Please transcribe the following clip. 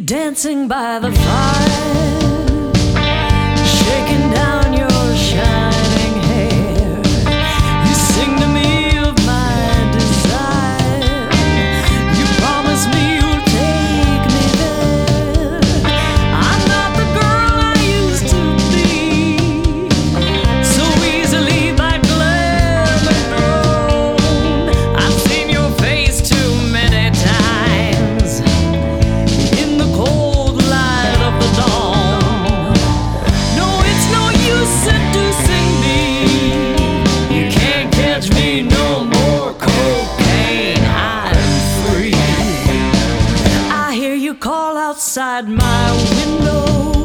dancing by the fire, shaking down your shining hair. You sing to me of my desire. You promise me you'll take me there. I'm not the girl I used to be, so easily by glamour thrown. I've seen your face too many times in the cold light of the dawn. No, it's no use seducing me. You can't catch me no more. Cocaine, I'm free. I hear you call outside my window.